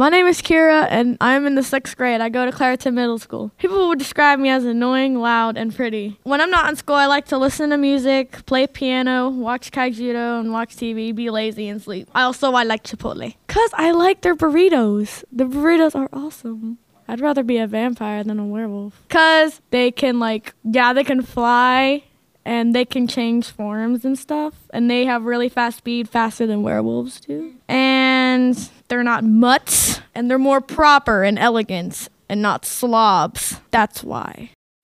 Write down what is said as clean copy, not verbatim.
My name is Kira, and I'm in the 6th grade. I go to Clareton Middle School. People would describe me as annoying, loud, and pretty. When I'm not in school, I like to listen to music, play piano, watch Kaijudo, and watch TV, be lazy, and sleep. I like Chipotle, because I like their burritos. The burritos are awesome. I'd rather be a vampire than a werewolf, because they can, they can fly, and they can change forms and stuff, and they have really fast speed, faster than werewolves do. And they're not mutts, and they're more proper and elegant and not slobs. That's why.